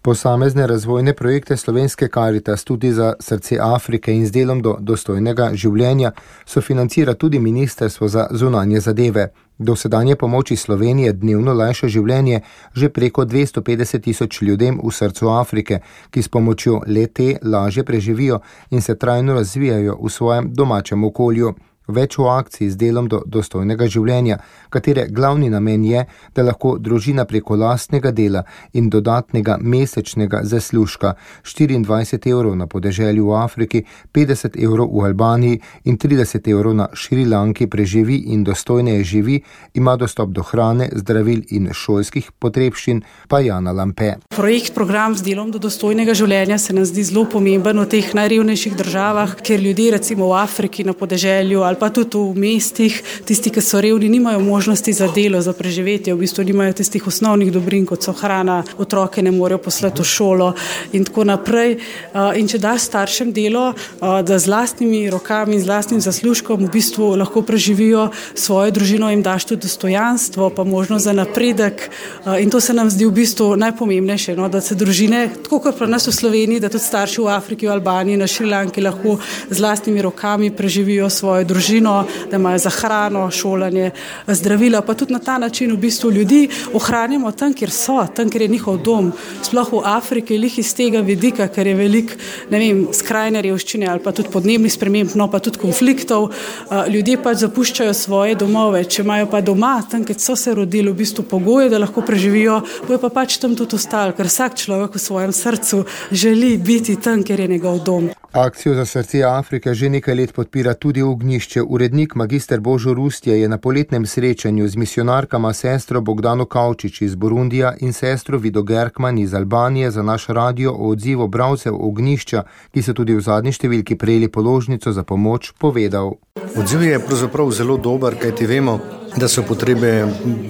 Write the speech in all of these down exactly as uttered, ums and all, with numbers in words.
Posamezne razvojne projekte Slovenske Karitas tudi za srce Afrike in z delom do dostojnega življenja sofinancira tudi Ministrstvo za zunanje zadeve. Dosedanje pomoči Slovenije dnevno lajša življenje že preko dvesto petdeset tisoč ljudem v srcu Afrike, ki s pomočjo le-te lažje preživijo in se trajno razvijajo v svojem domačem okolju. Več v akciji z delom do dostojnega življenja, katere glavni namen je, da lahko družina preko lastnega dela in dodatnega mesečnega zaslužka štiriindvajset evrov na podeželju v Afriki, petdeset evrov v Albaniji in trideset evrov na Šrilanki preživi in dostojneje živi, ima dostop do hrane, zdravil in šolskih potrebščin, pa Jana Lampe. Projekt program z delom do dostojnega življenja se nam zdi zelo pomemben v teh najrevnejših državah, kjer ljudje recimo v Afriki na podeželju ali pa tudi v mestih, tisti, ki so revni, nimajo možnosti za delo, za preživetje, v bistvu nimajo tistih osnovnih dobrin, kot so hrana, otroke ne morejo poslati v šolo in tako naprej. In če daš staršem delo, da z lastnimi rokami in z lastnim zaslužkom v bistvu lahko preživijo svojo družino, jim daš tudi dostojanstvo, pa možnost za napredek in to se nam zdi v bistvu najpomembnejše, no, da se družine, tako kot pri nas v Sloveniji, da tudi starši v Afriki, v Albaniji, na Šrilanki lahko z lastnimi rokami preživijo svojo družino, da imajo za hrano, šolanje, zdravila, pa tudi na ta način v bistvu ljudi ohranjamo tam, kjer so, tam, kjer je njihov dom. Sploh v Afriki, lih iz tega vidika, ker je velik, ne vem, skrajne revščine ali pa tudi podnebnih sprememb, no pa tudi konfliktov, ljudje pač zapuščajo svoje domove, če imajo pa doma, tam, kjer so se rodili, v bistvu pogoje, da lahko preživijo, bojo pa pač tam tudi ostali, ker vsak človek v svojem srcu želi biti tam, kjer je njegov dom. Akcijo za srce Afrike že nekaj let podpira tudi Ognjišče. Urednik magister Božo Rustje je na poletnem srečanju z misionarkama sestro Bogdano Kavčič iz Burundija in sestro Vido Gerkman iz Albanije za naš radio o odzivu bralcev Ognjišča, ki so tudi v zadnji številki prejeli položnico za pomoč, povedal. Odziv je pravzaprav zelo dober, kajti vemo, da so potrebe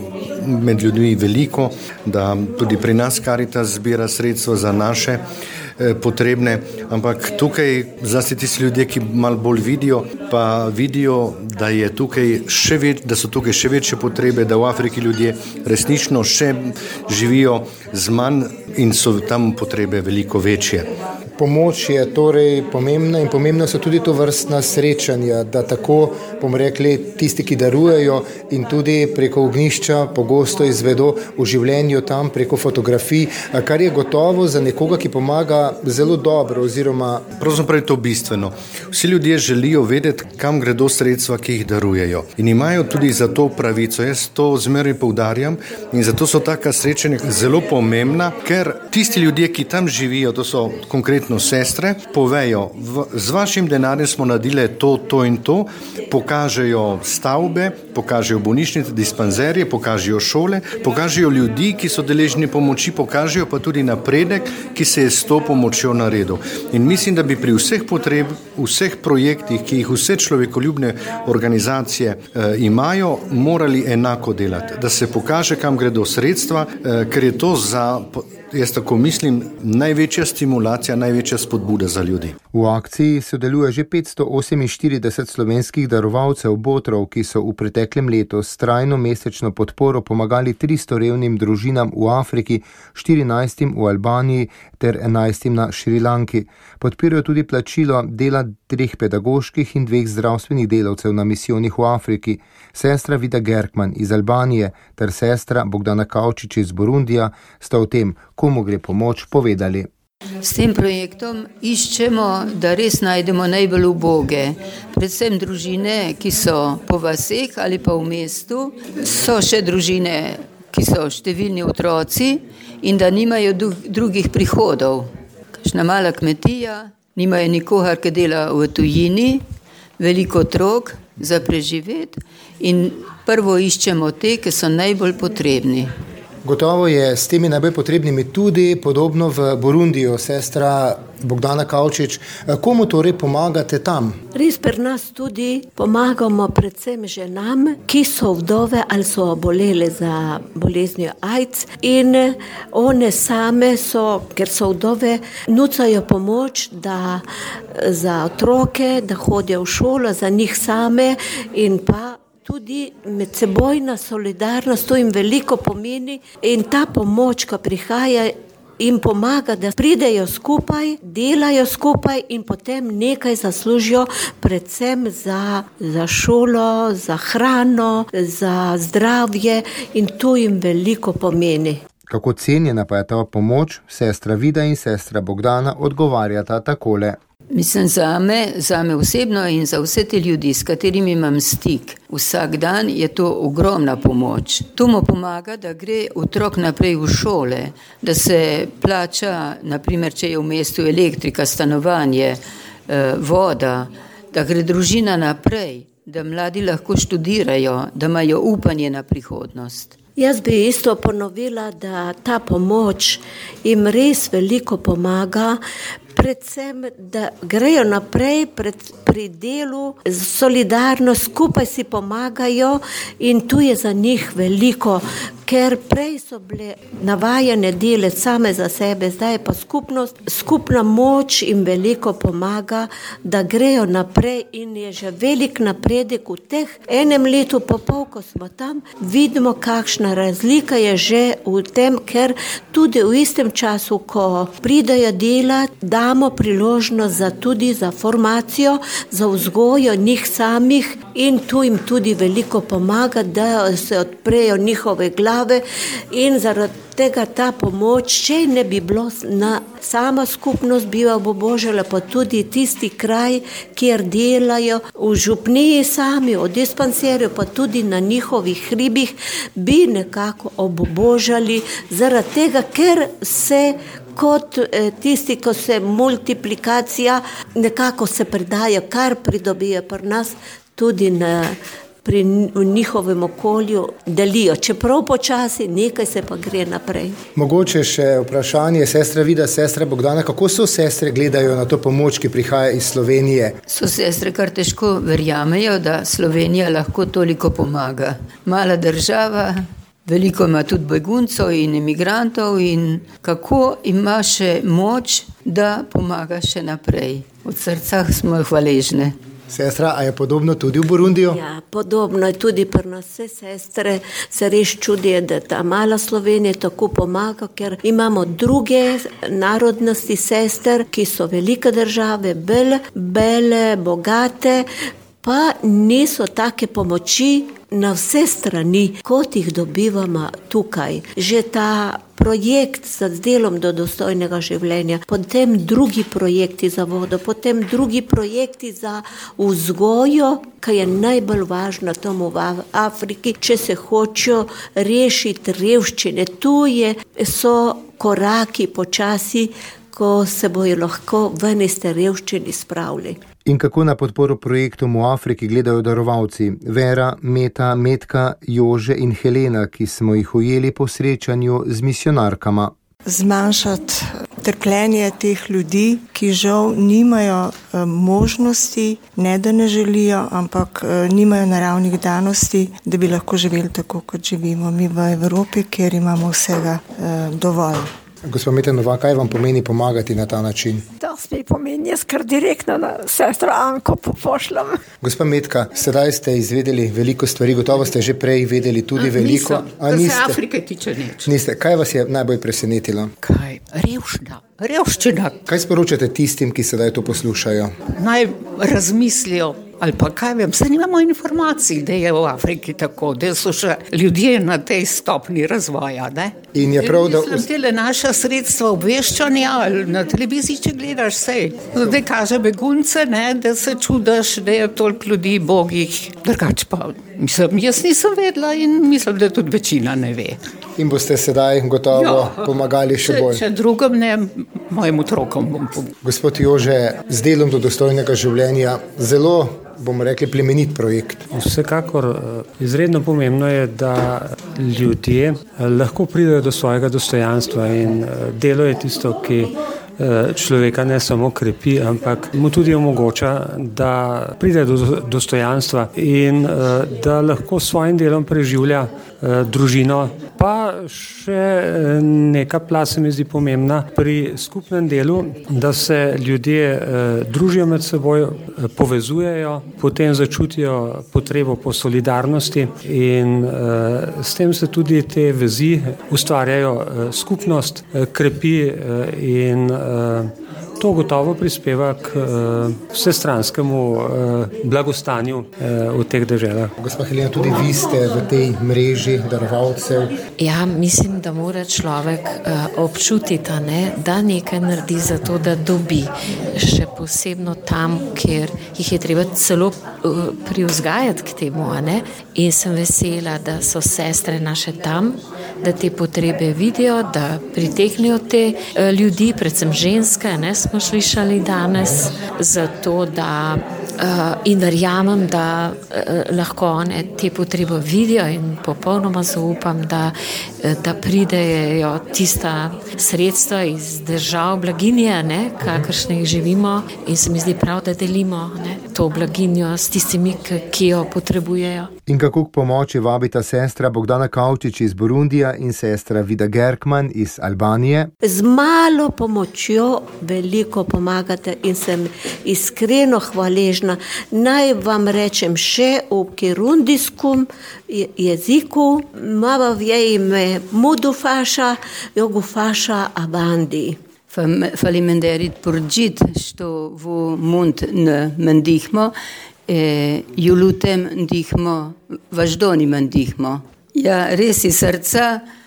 med ljudmi veliko, da tudi pri nas Karitas zbira sredstva za naše potrebne, ampak tukaj zlasti tisti ljudje, ki malo bolj vidijo, pa vidijo, da je tukaj še več, da so tukaj še večje potrebe, da v Afriki ljudje resnično še živijo z manj in so tam potrebe veliko večje. Pomoč je torej pomembna in pomembna so tudi to vrstna srečanja, da tako, bomo rekli, tisti, ki darujejo in tudi preko Ognjišča pogosto izvedo v življenju tam preko fotografij, kar je gotovo za nekoga, ki pomaga zelo dobro oziroma... Pravzaprav je to bistveno. Vsi ljudje želijo vedeti, kam gredo sredstva, ki jih darujejo in imajo tudi za to pravico. Jaz to zmeraj poudarjam in zato so taka srečanja zelo pomembna, ker tisti ljudje, ki tam živijo, to so konkretno sestre, povejo, v, z vašim denarjem smo naredili to, to in to, pokažejo stavbe, pokažejo bolnišnice, dispanzerje, pokažejo šole, pokažejo ljudi, ki so deležni pomoči, pokažejo pa tudi napredek, ki se je s to pomočjo naredil. In mislim, da bi pri vseh potreb, vseh projektih, ki jih vse človekoljubne organizacije eh, imajo, morali enako delati, da se pokaže, kam gredo sredstva, eh, ker je to za... Jaz tako mislim, največja stimulacija, največja spodbuda za ljudi. V akciji sodeluje že petsto oseminštirideset slovenskih darovalcev botrov, ki so v preteklem letu s trajno mesečno podporo pomagali tristo revnim družinam v Afriki, štirinajstim v Albaniji ter enajstim na Šrilanki. Podpirajo tudi plačilo dela treh pedagoških in dveh zdravstvenih delavcev na misijonih v Afriki. Sestra Vida Gerkman iz Albanije ter sestra Bogdana Kavčič iz Burundija sta o tem, komu gre pomoč, povedali. S tem projektom iščemo, da res najdemo najbolj uboge, predvsem družine, ki so po vaseh ali pa v mestu, so še družine, ki so številni otroci in da nimajo drugih prihodov. Kakšna mala kmetija, nimajo nikogar, ki dela v tujini, veliko otrok za preživeti in prvo iščemo te, ki so najbolj potrebni. Gotovo je s temi najbolj potrebnimi tudi podobno v Burundiju, sestra Bogdana Kavčič. Komu torej pomagate tam? Res pri nas tudi pomagamo predvsem ženam, ki so vdove ali so obolele za boleznijo AIDS in one same so, ker so vdove, nucajo pomoč da, za otroke, da hodijo v šolo, za njih same in pa tudi medsebojna solidarnost, to jim veliko pomeni in ta pomoč, ko prihaja, jim pomaga, da pridejo skupaj, delajo skupaj in potem nekaj zaslužijo, predvsem za, za šolo, za hrano, za zdravje in to jim veliko pomeni. Kako cenjena pa je ta pomoč, sestra Vida in sestra Bogdana odgovarjata takole. Mislim, zame, zame osebno in za vse te ljudi, s katerimi imam stik, vsak dan je to ogromna pomoč. To mu pomaga, da gre otrok naprej v šole, da se plača, naprimer, če je v mestu elektrika, stanovanje, voda, da gre družina naprej, da mladi lahko študirajo, da imajo upanje na prihodnost. Jaz bi isto ponovila, da ta pomoč jim res veliko pomaga, predvsem, da grejo naprej pred, pri delu, solidarno, skupaj si pomagajo in tu je za njih veliko, ker prej so bile navajene delati same za sebe, zdaj je pa skupnost, skupna moč jim veliko pomaga, da grejo naprej in je že velik napredek v teh enem letu pa pol, ko smo tam, vidimo, kakšna razlika je že v tem, ker tudi v istem času, ko pridajo delati, damo priložnost za tudi za formacijo, za vzgojo njih samih in tu jim tudi veliko pomaga, da se odprejo njihove glave in zaradi tega ta pomoč, če ne bi bilo na sama skupnost biva bo Božele, pa tudi tisti kraj, kjer delajo v župniji sami, od dispanserjev, pa tudi na njihovih hribih, bi nekako obobožali zaradi tega, ker se kot tisti, ko se multiplikacija nekako se predajo, kar pridobijo pri nas, tudi na, pri v njihovem okolju delijo. Čeprav počasi, nekaj se pa gre naprej. Mogoče še vprašanje, sestra Vida, sestra Bogdana, kako so sestre gledajo na to pomoč, ki prihaja iz Slovenije? So sestre kar težko verjamejo, da Slovenija lahko toliko pomaga. Mala država, veliko ima tudi beguncev in emigrantov in kako ima še moč, da pomaga še naprej. V srcah smo hvaležne. Sestra, a je podobno tudi v Burundiju? Ja, podobno je tudi pri nas. Vse sestre se res čudijo, da ta mala Slovenija tako pomaga, ker imamo druge narodnosti sester, ki so velike države, bele, bele, bogate, pa niso take pomoči na vse strani, kot jih dobivamo tukaj. Že ta projekt za delom do dostojnega življenja, potem drugi projekti za vodo, potem drugi projekti za vzgojo, ki je najbolj važna tomu v Afriki, če se hočejo rešiti revščine. Tu je, so koraki počasi, ko se bojo lahko ven iz te revščini spravili. In kako na podporo projektom v Afriki gledajo darovalci Vera, Meta, Metka, Jože in Helena, ki smo jih ujeli po srečanju z misionarkama? Zmanjšati trpljenje teh ljudi, ki žal nimajo možnosti, ne da ne želijo, ampak nimajo naravnih danosti, da bi lahko živeli tako, kot živimo mi v Evropi, kjer imamo vsega dovolj. Gospod Meta Novak, kaj vam pomeni pomagati na ta način? To mi pomeni, jaz kar direktno na sestro Anko pošljam. Gospod Metka, sedaj ste izvedeli veliko stvari, gotovo ste že prej vedeli tudi a, veliko. Nisem, da se Afrike tiče nič. Niste. Kaj vas je najbolj presenetilo? Kaj? Revščina. Revščina. Kaj sporočate tistim, ki sedaj to poslušajo? Naj razmislijo, ali pa kaj vem, se nimamo informacij, da je v Afriki tako, da so še ljudje na tej stopni razvoja, ne? In je prav, da... Mislim, tele naša sredstva obveščanja, ali na televiziji, če gledaš sej, da kaže begunce, ne, da se čudaš, da je toliko ljudi bogih, drugače pa, mislim, jaz nisem vedela in mislim, da tudi večina ne ve. In boste sedaj gotovo jo, pomagali še bolj. Če, če drugom ne, mojim otrokom bom pomagal. Gospod Jože, z delom do dostojnega življenja, zelo, bomo rekli, plemenit projekt. Vsekakor izredno pomembno je, da ljudje lahko pridejo do svojega dostojanstva in delo je tisto, ki človeka ne samo krepi, ampak mu tudi omogoča, da pride do dostojanstva in da lahko s svojim delom preživlja družino. Pa še neka plast se mi zdi pomembna pri skupnem delu, da se ljudje družijo med seboj, povezujejo, potem začutijo potrebo po solidarnosti in s tem se tudi te vezi ustvarjajo skupnost, krepi in to gotovo prispeva k uh, vsestranskemu uh, blagostanju uh, v teh deželah. Gospa Helena, tudi vi ste v tej mreži darovalcev. Ja, mislim, da mora človek uh, občutiti, ne, da nekaj naredi za to, da dobi. Še posebno tam, kjer jih je treba celo uh, privzgajati k temu. Ne? In sem vesela, da so sestre naše tam, da te potrebe vidijo, da priteknejo te uh, ljudi, predvsem ženske, ne, smo slišali danes, zato da uh, in verjamem, da uh, lahko one te potrebe vidijo in popolnoma zaupam, da, uh, da pridejo tista sredstva iz držav blaginje, ne, kakršne jih živimo in se mi zdi prav, da delimo, ne, to blaginjo s tistimi, ki jo potrebujejo. In kako k pomoči vabita sestra Bogdana Kavčič iz Burundija in sestra Vida Gerkman iz Albanije? Z malo pomočjo veliko pomagate in sem iskreno hvaležna. Naj vam rečem še v kirundijskom jeziku, mava vjejme mudu faša, jogu faša abandi. Falimenderit purđit, što vu mund n mendihmo, E, julutem ndihmo, važdoni mandihmo. Ja, res iz srca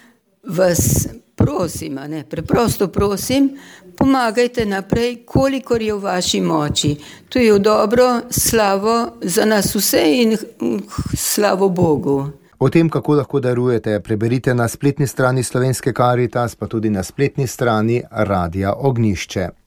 vas prosim, ne, preprosto prosim, pomagajte naprej, kolikor je v vaši moči. To je v dobro, slavo za nas vse in slavo Bogu. O tem, kako lahko darujete, preberite na spletni strani Slovenske Karitas, pa tudi na spletni strani Radia Ognjišče.